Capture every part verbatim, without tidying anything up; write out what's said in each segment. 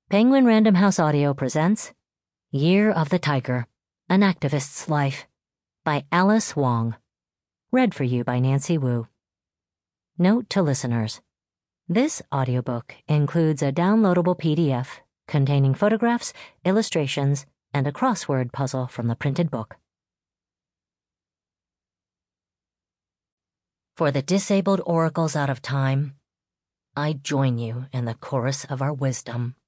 Penguin Random House Audio presents Year of the Tiger, An Activist's Life by Alice Wong. Read for you by Nancy Wu. Note to listeners: this audiobook includes a downloadable P D F containing photographs, illustrations, and a crossword puzzle from the printed book. For the disabled oracles out of time, I join you in the chorus of our wisdom.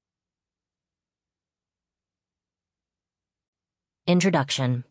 Introduction.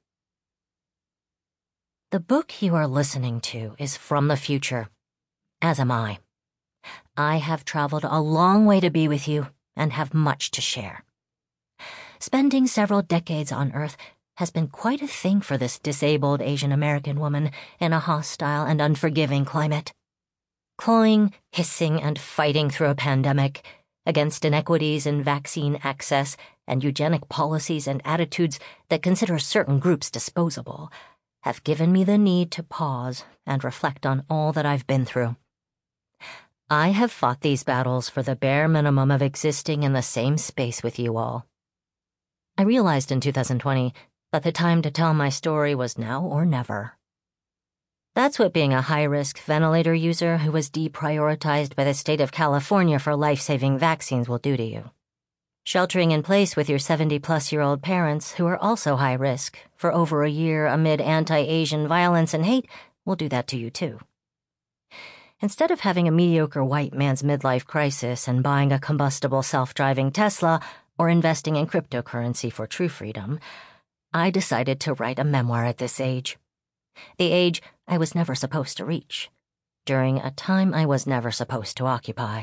The book you are listening to is from the future, as am I. I have traveled a long way to be with you and have much to share. Spending several decades on Earth has been quite a thing for this disabled Asian American woman in a hostile and unforgiving climate. Clawing, hissing, and fighting through a pandemic against inequities in vaccine access and eugenic policies and attitudes that consider certain groups disposable, have given me the need to pause and reflect on all that I've been through. I have fought these battles for the bare minimum of existing in the same space with you all. I realized in two thousand twenty that the time to tell my story was now or never. That's what being a high-risk ventilator user who was deprioritized by the state of California for life-saving vaccines will do to you. Sheltering in place with your seventy-plus-year-old parents who are also high-risk for over a year amid anti-Asian violence and hate will do that to you too. Instead of having a mediocre white man's midlife crisis and buying a combustible self-driving Tesla or investing in cryptocurrency for true freedom, I decided to write a memoir at this age. The age I was never supposed to reach, during a time I was never supposed to occupy.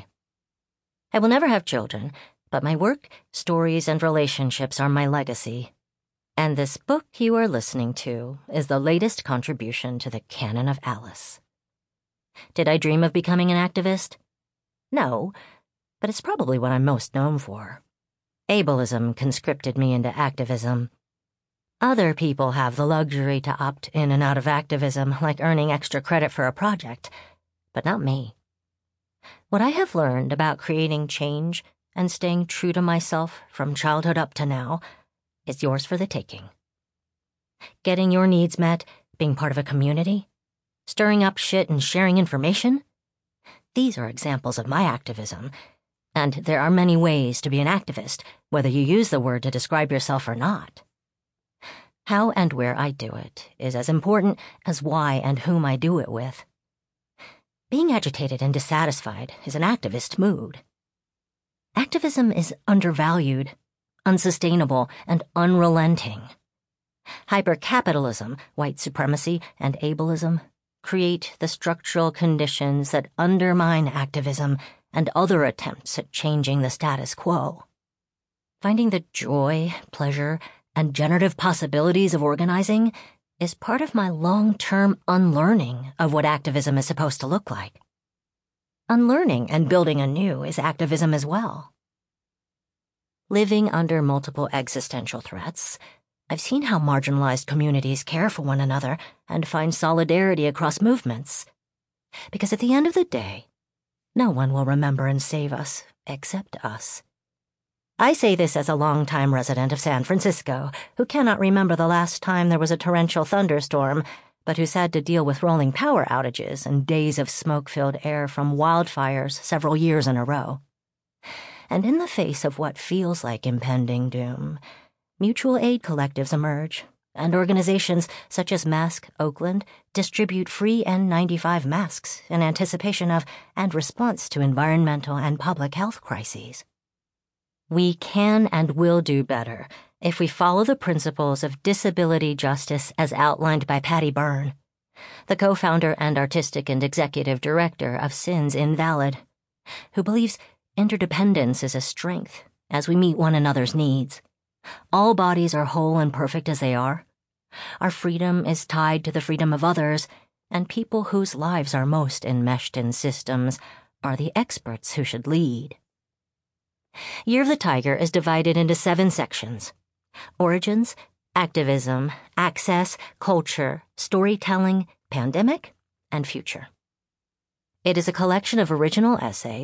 I will never have children, but my work, stories, and relationships are my legacy. And this book you are listening to is the latest contribution to the canon of Alice. Did I dream of becoming an activist? No, but it's probably what I'm most known for. Ableism conscripted me into activism. Other people have the luxury to opt in and out of activism, like earning extra credit for a project, but not me. What I have learned about creating change and staying true to myself from childhood up to now is yours for the taking. Getting your needs met, being part of a community, stirring up shit and sharing information, these are examples of my activism, and there are many ways to be an activist, whether you use the word to describe yourself or not. How and where I do it is as important as why and whom I do it with. Being agitated and dissatisfied is an activist mood. Activism is undervalued, unsustainable, and unrelenting. Hypercapitalism, white supremacy, and ableism create the structural conditions that undermine activism and other attempts at changing the status quo. Finding the joy, pleasure, and generative possibilities of organizing is part of my long-term unlearning of what activism is supposed to look like. Unlearning and building anew is activism as well. Living under multiple existential threats, I've seen how marginalized communities care for one another and find solidarity across movements. Because at the end of the day, no one will remember and save us except us. I say this as a longtime resident of San Francisco who cannot remember the last time there was a torrential thunderstorm, but who's had to deal with rolling power outages and days of smoke-filled air from wildfires several years in a row. And in the face of what feels like impending doom, mutual aid collectives emerge, and organizations such as Mask Oakland distribute free N ninety-five masks in anticipation of and response to environmental and public health crises. We can and will do better if we follow the principles of disability justice as outlined by Patty Byrne, the co-founder and artistic and executive director of Sins Invalid, who believes interdependence is a strength as we meet one another's needs. All bodies are whole and perfect as they are. Our freedom is tied to the freedom of others, and people whose lives are most enmeshed in systems are the experts who should lead. Year of the Tiger is divided into seven sections: origins, activism, access, culture, storytelling, pandemic, and future. It is a collection of original essays,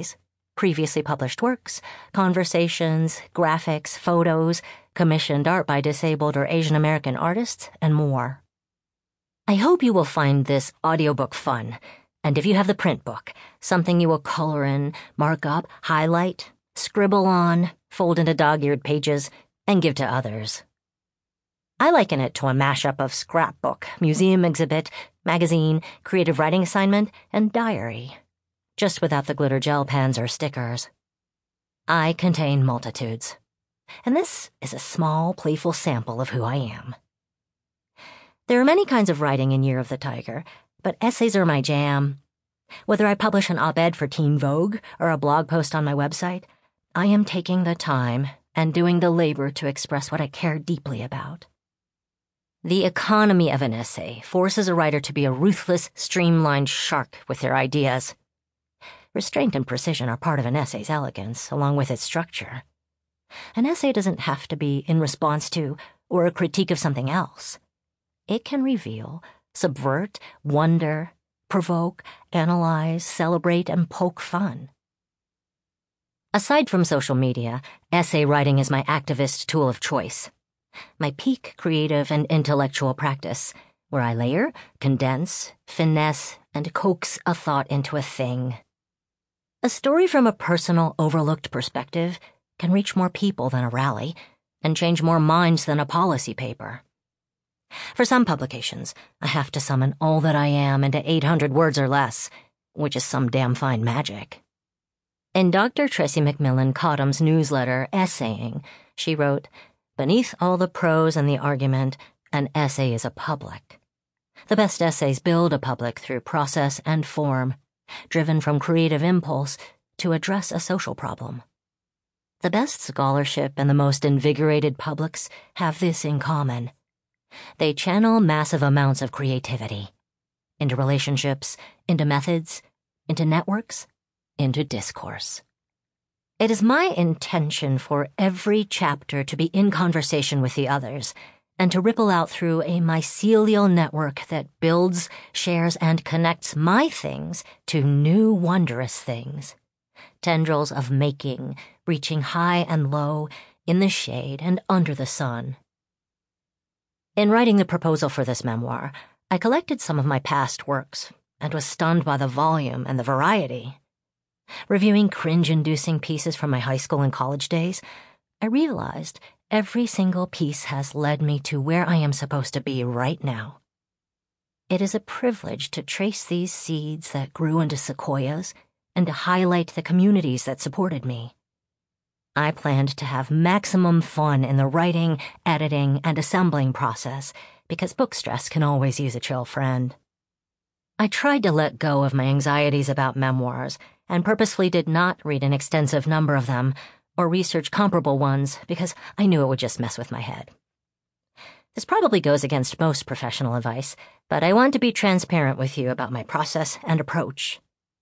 previously published works, conversations, graphics, photos, commissioned art by disabled or Asian American artists, and more. I hope you will find this audiobook fun, and if you have the print book, something you will color in, mark up, highlight, scribble on, fold into dog-eared pages, and give to others. I liken it to a mashup of scrapbook, museum exhibit, magazine, creative writing assignment, and diary, just without the glitter gel pens or stickers. I contain multitudes, and this is a small, playful sample of who I am. There are many kinds of writing in Year of the Tiger, but essays are my jam. Whether I publish an op-ed for Teen Vogue or a blog post on my website, I am taking the time and doing the labor to express what I care deeply about. The economy of an essay forces a writer to be a ruthless, streamlined shark with their ideas. Restraint and precision are part of an essay's elegance, along with its structure. An essay doesn't have to be in response to or a critique of something else. It can reveal, subvert, wonder, provoke, analyze, celebrate, and poke fun. Aside from social media, essay writing is my activist tool of choice. My peak creative and intellectual practice, where I layer, condense, finesse, and coax a thought into a thing. A story from a personal, overlooked perspective can reach more people than a rally, and change more minds than a policy paper. For some publications, I have to summon all that I am into eight hundred words or less, which is some damn fine magic. In Doctor Tracy McMillan Cottom's newsletter, Essaying, she wrote, "Beneath all the prose and the argument, an essay is a public. The best essays build a public through process and form, driven from creative impulse to address a social problem. The best scholarship and the most invigorated publics have this in common. They channel massive amounts of creativity into relationships, into methods, into networks, into discourse. It is my intention for every chapter to be in conversation with the others and to ripple out through a mycelial network that builds, shares, and connects my things to new wondrous things. Tendrils of making, reaching high and low, in the shade and under the sun." In writing the proposal for this memoir, I collected some of my past works and was stunned by the volume and the variety. Reviewing cringe-inducing pieces from my high school and college days, I realized every single piece has led me to where I am supposed to be right now. It is a privilege to trace these seeds that grew into sequoias and to highlight the communities that supported me. I planned to have maximum fun in the writing, editing, and assembling process because book stress can always use a chill friend. I tried to let go of my anxieties about memoirs and purposefully did not read an extensive number of them or research comparable ones because I knew it would just mess with my head. This probably goes against most professional advice, but I want to be transparent with you about my process and approach.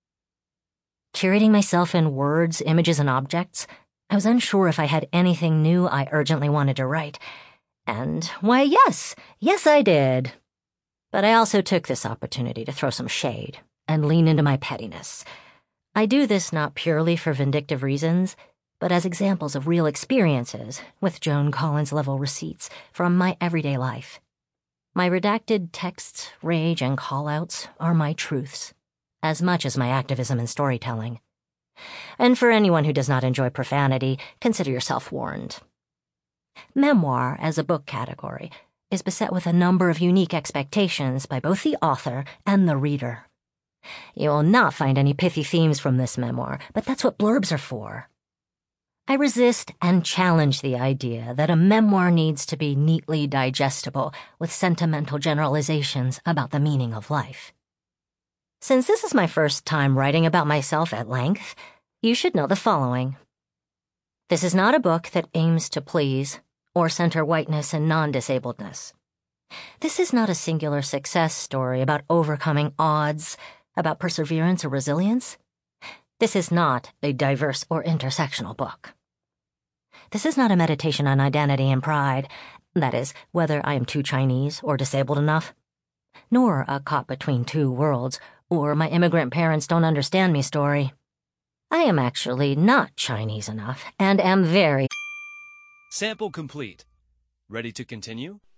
Curating myself in words, images, and objects, I was unsure if I had anything new I urgently wanted to write. And, why, yes, yes I did. But I also took this opportunity to throw some shade and lean into my pettiness. I do this not purely for vindictive reasons, but as examples of real experiences with Joan Collins-level receipts from my everyday life. My redacted texts, rage, and call-outs are my truths, as much as my activism and storytelling. And for anyone who does not enjoy profanity, consider yourself warned. Memoir, as a book category, is beset with a number of unique expectations by both the author and the reader. You will not find any pithy themes from this memoir, but that's what blurbs are for. I resist and challenge the idea that a memoir needs to be neatly digestible with sentimental generalizations about the meaning of life. Since this is my first time writing about myself at length, you should know the following. This is not a book that aims to please or center whiteness and non-disabledness. This is not a singular success story about overcoming odds, about perseverance or resilience. This is not a diverse or intersectional book. This is not a meditation on identity and pride, that is, whether I am too Chinese or disabled enough, nor a caught between two worlds or my immigrant parents don't understand me story. I am actually not Chinese enough and am very... Sample complete. Ready to continue?